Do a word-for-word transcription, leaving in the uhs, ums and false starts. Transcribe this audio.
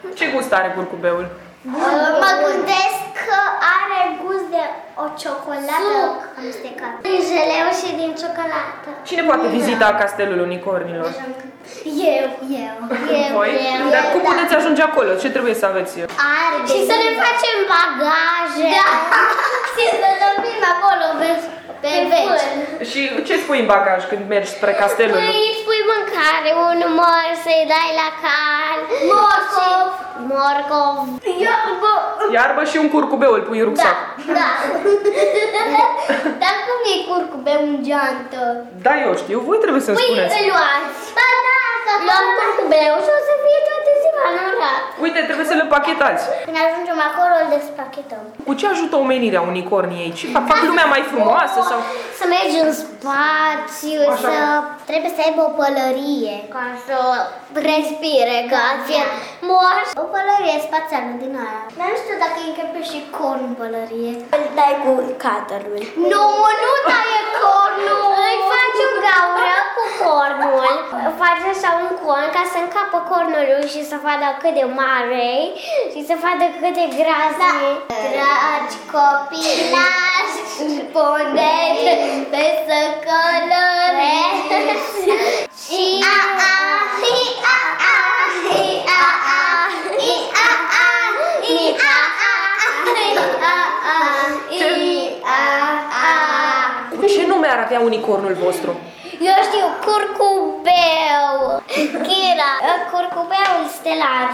Ce gust are curcubeul? Mă gândesc că are gust de o ciocolată amestecată. Din jeleu și din ciocolată. Cine poate vizita castelul unicornilor? Eu, eu, eu, Voi? eu. Dar cum puteți ajunge acolo? Ce trebuie să aveți? Arde. Și să ne facem bagaje. Da. Și să dormim acolo pe, pe veci. Și ce spui în bagaj când mergi spre castelul? Păi îi spui mâncare, un mor, să-i dai la cal. Morcov. Morcov. Iarbă. Iarbă și un curcubeu îl pui în rucsac. Da. Dar cum e curcubeu în geantă? Da, eu știu, voi trebuie să-mi Păi spuneți. îl luați. Ba da, să luăm curcubeu și o să fie toată ziua în orat. Uite, trebuie să le pachetați. Când ajungem acolo, îl despachetăm. Cu ce ajută omenirea unicornii aici? Fac, fac lumea mai frumoasă sau... Să mergi în spațiu, Așa. să... Trebuie să aibă o pălărie ca să respire, ca să fie moș. O pălărie spațială din aia. Dar nu știu dacă începe și corn pălărie. Îl dai cu caterul. Nu, nu taie cornul! Îi faci o gaură cu cornul. Faci așa un corn ca să încapă cornul și să vadă cât de mare și să vadă cât de gras e. Dragi copilași, puneți să colorezi și a a hi a a hi a a hi a a hi a a hi a a hi a a. Ce nume ar avea unicornul vostru? Eu știu, curcubeu. Kira, curcubeul stelar.